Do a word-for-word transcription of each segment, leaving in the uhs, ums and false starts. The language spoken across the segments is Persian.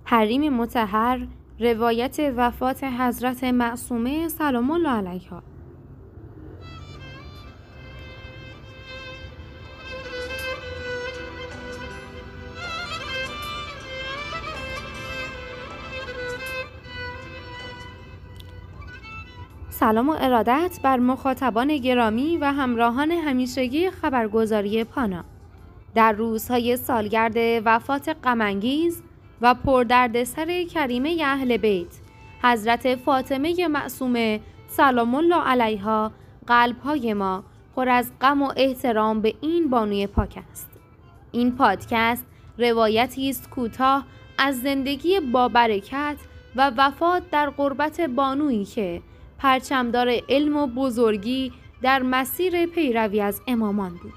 حریم مطهر، روایت وفات حضرت معصومه سلام الله علیها. سلام و ارادت بر مخاطبان گرامی و همراهان همیشگی خبرگزاری پانا. در روزهای سالگرد وفات غم‌انگیز و پردردسر کریمه اهل بیت حضرت فاطمه معصومه سلام الله علیها، قلب‌های ما پر از غم و احترام به این بانوی پاک است. این پادکست روایتی است کوتاه از زندگی با برکت و وفات در غربت بانویی که پرچمدار علم و بزرگی در مسیر پیروی از امامان بود.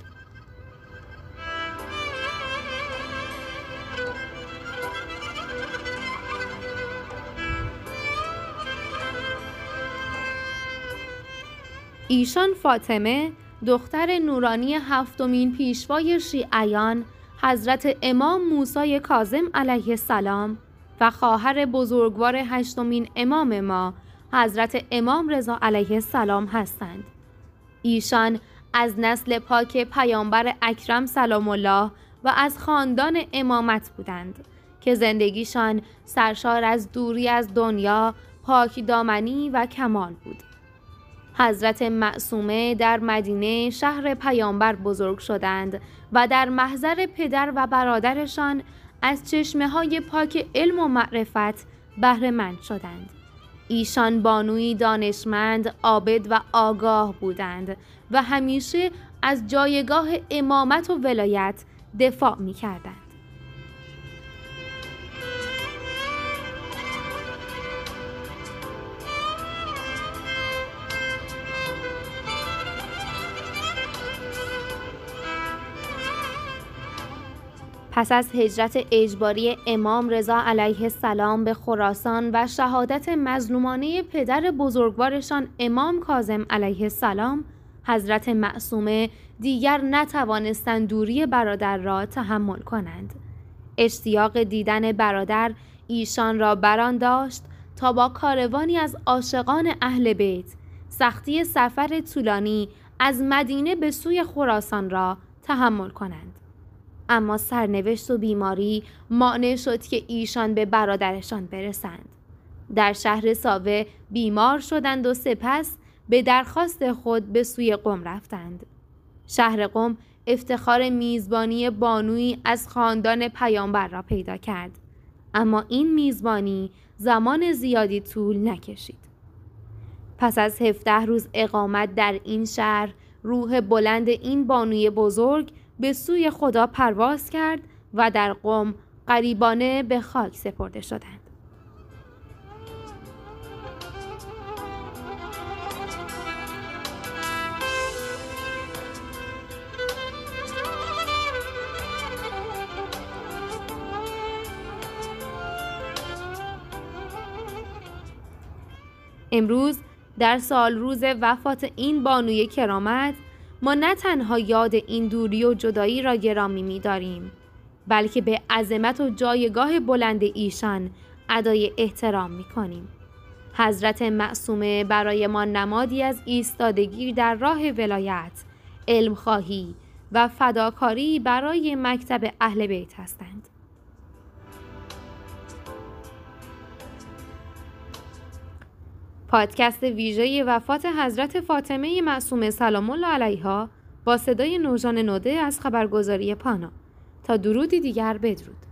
ایشان فاطمه دختر نورانی هفتمین پیشوای شیعیان حضرت امام موسی کاظم علیه السلام و خواهر بزرگوار هشتمین امام ما حضرت امام رضا علیه السلام هستند. ایشان از نسل پاک پیامبر اکرم سلام الله و از خاندان امامت بودند که زندگیشان سرشار از دوری از دنیا، پاک دامنی و کمال بود. حضرت معصومه در مدینه شهر پیامبر بزرگ شدند و در محضر پدر و برادرشان از چشمه‌های پاک علم و معرفت بهره مند شدند. ایشان بانوی دانشمند، عابد و آگاه بودند و همیشه از جایگاه امامت و ولایت دفاع می کردند. پس از هجرت اجباری امام رضا علیه السلام به خراسان و شهادت مظلومانه پدر بزرگوارشان امام کاظم علیه السلام، حضرت معصومه دیگر نتوانستند دوری برادر را تحمل کنند. اشتیاق دیدن برادر ایشان را بران داشت تا با کاروانی از عاشقان اهل بیت سختی سفر طولانی از مدینه به سوی خراسان را تحمل کنند. اما سرنوشت و بیماری مانع شد که ایشان به برادرشان برسند. در شهر ساوه بیمار شدند و سپس به درخواست خود به سوی قم رفتند. شهر قم افتخار میزبانی بانویی از خاندان پیامبر را پیدا کرد، اما این میزبانی زمان زیادی طول نکشید. پس از هفده روز اقامت در این شهر، روح بلند این بانوی بزرگ به سوی خدا پرواز کرد و در قم غریبانه به خاک سپرده شدند. امروز در سال روز وفات این بانوی کرامت ما نه تنها یاد این دوری و جدایی را گرامی می داریم، بلکه به عظمت و جایگاه بلند ایشان ادای احترام می کنیم. حضرت معصومه برای ما نمادی از ایستادگی در راه ولایت، علمخواهی و فداکاری برای مکتب اهل بیت هستند. پادکست ویژه وفات حضرت فاطمه معصومه سلام الله علیها با صدای نوژان نوده از خبرگزاری پانا. تا درودی دیگر بدرود.